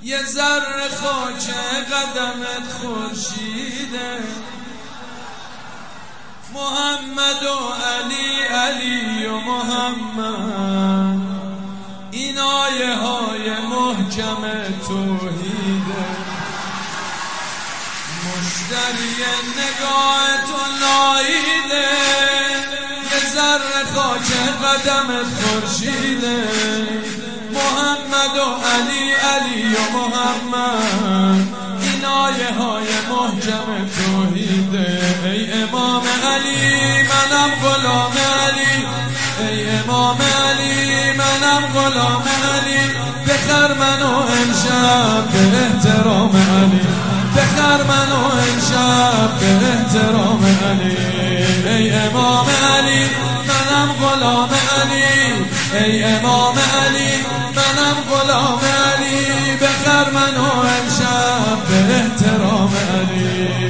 یه ذره خاک قدمت خورشیده، محمد و علی، علی و محمد، این آیه های محکم توحیده. مشتری نگاه تو ناییده، یه ذره خاک قدمت خورشیده، محمد و علی، علی و محمد، این آیه های محکم توحیده. ای امام علی منم غلام علی، ای امام علی منم غلام علی، بخر منو امشب به احترام علی، بخر منو امشب به احترام علی. ای امام علی منم غلام علی، ای امام علی منم غلام علی، بخر منو امشب به احترام علی.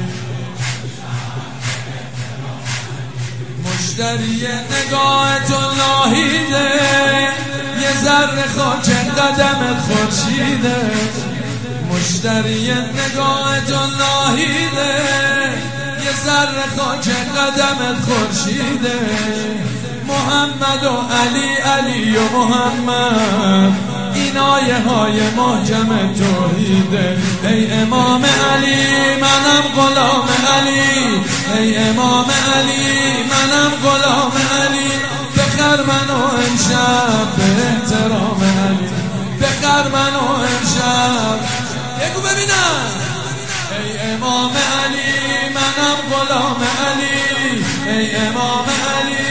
مشتری نگاه تو ناهیده، یه ذره خاک قدمت خورشیده، مشتری نگاه تو ناهیده، یه ذره خاک قدمت خورشیده، محمد و علی، علی و محمد، این آیه های محکم توحیده. ای امام علی منم غلام علی، ای امام علی منم غلام علی، بخر منو امشب به احترام علی، بخر منو امشب. بگو ببینم. ای امام علی منم غلام علی، ای امام علی،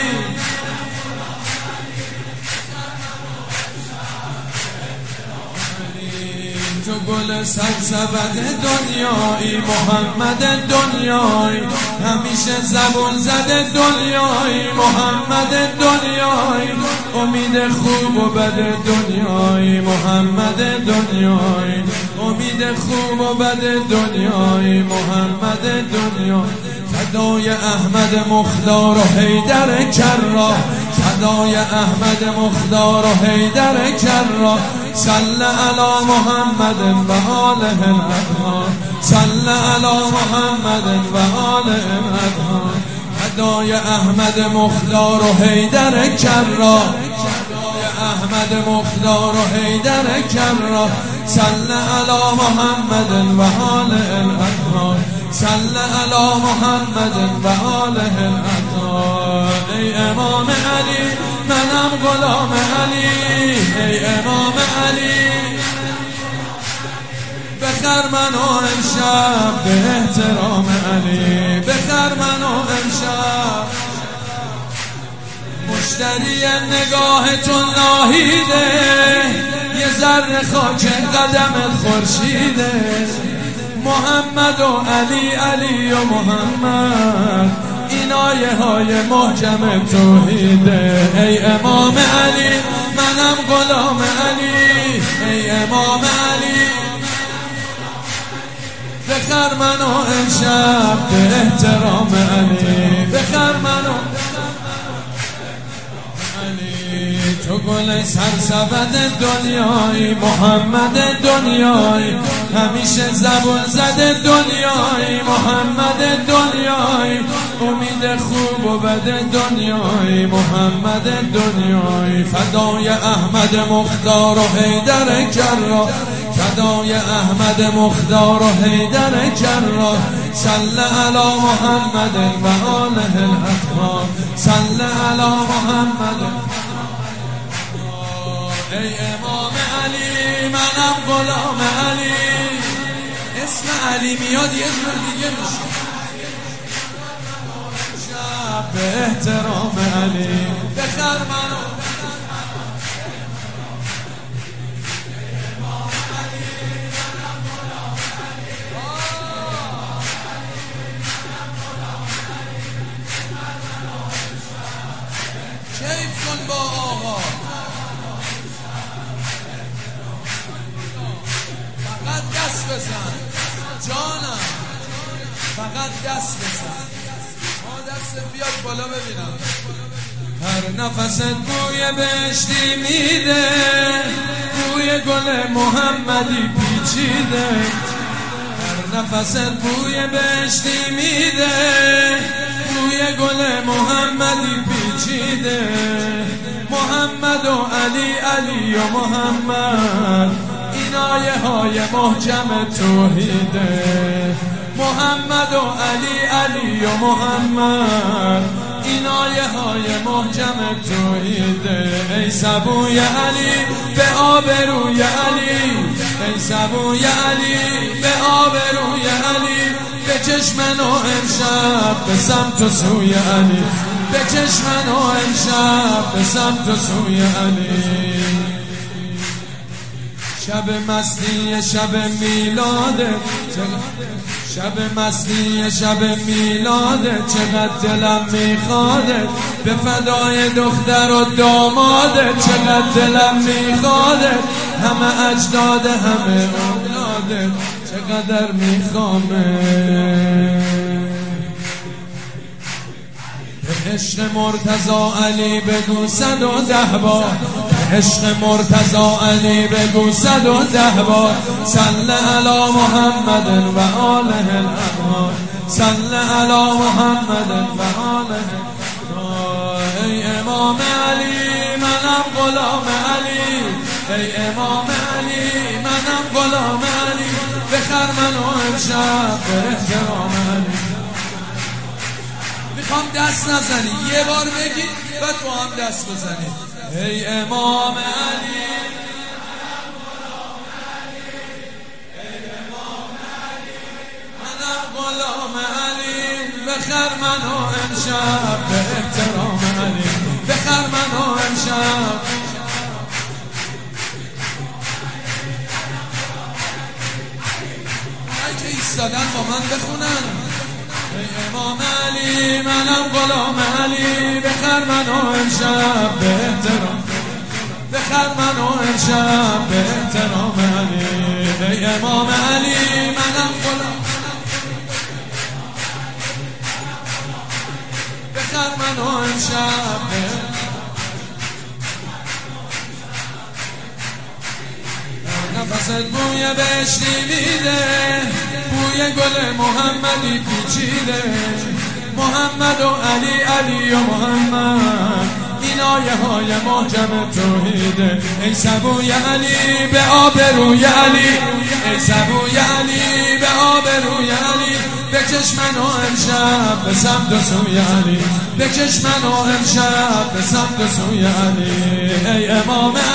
تو گل سرسبد دنیایی، محمد دنیایی، همیشه زبون زده دنیایی، محمد دنیایی، امید خوب و بد دنیایی، محمد دنیایی، امید خوب و بد دنیایی، محمد دنیایی. فدای احمد مختار و حیدر کرا، فدای احمد مختار و حیدر کرا، صل علی محمد و آله الاطهار، صل علی محمد و آله الاطهار. فدای احمد مختار و حیدر کرا، فدای احمد مختار و حیدر کرا، صل علی محمد و آله الاطهار، صل علی محمد و آله الاطهار. ای امام علی منم غلام علی، ای امام علی، بخر منو امشب به احترام علی، بخر منو امشب. مشتری نگاه تو ناهیده، یه ذره خاک قدمت خورشیده، محمد و علی، علی و محمد، این آیه های محکم توحیده. ای امام علی منم غلام علی، ای امام علی، بخر منو امشب به احترام علی، بخر منو علی. تو گل سرسبد دنیایی، محمد دنیایی، همیشه زبون زده دنیایی، محمد دنیایی، امید خوب و بد دنیایی، محمد دنیایی. فدای احمد مختار و حیدر کرا، فدای احمد مختار و حیدر کرا، صل علی محمد و آله الاطهار، صل علی محمد. ای امام علی منم غلام علی، اسم علی میاد یه جور دیگه میشه، شب به احترام علی، بخر منو. کیف کن با آقا، فقط دست بزن جانم، فقط دست بزن، ما دست بیاد بالا ببینم. هر نفست بوی بهشتی میده، بوی بوی گل محمدی پیچیده، هر نفست بوی بهشتی میده. بوی گل محمدی پیچیده، محمد و علی، علی و محمد، این آیه های محکم توحیده. محمد و علی، علی و محمد، این آیه های محکم توحیده. ای سبوی علی به آبروی علی، ای سبوی علی به آبروی علی، بکش منو امشب به سمت و سوی علی، بکش منو امشب به سمت و سوی علی. شب مستی شب میلاده، شب مستی شب میلاده، چقدر دلم میخواده به فدای دختر و داماده، چقدر دلم میخواده همه اجداده همه اولاده، چقدر میخوامه. به عشق مرتضی علی بگو 110 بار، به عشق مرتضی علی بگو 110 بار، صل علی محمد و آله الاطهار، صل علی محمد و آله الاطهار. ای امام علی منم غلام علی، ای امام علی منم غلام علی، بخر منو امشب به احترام علی. میخوام دست نزنی، یه بار بگی و تو هم دست بزنی. ای امام علی منم غلام علی، بخر منو امشب به احترام علی، بخر منو امشب. اگه ایستادن با من بخونن. ای امام علی منم غلام علی، بخر منو امشب به احترام، بخر منو امشب به احترام علی. ای امام علی منم غلام، بخر منو امشب به نفست بوی بهشتی میده، بوی گل محمدی پیچیده. محمد و علی، علی و محمد، این آیه های محکم توحیده. ای سبوی علی به آبروی علی، ای سبوی علی به آبروی علی، بکش منو امشب به سمت و سوی علی، بکش منو امشب به سمت و سوی علی. ای امام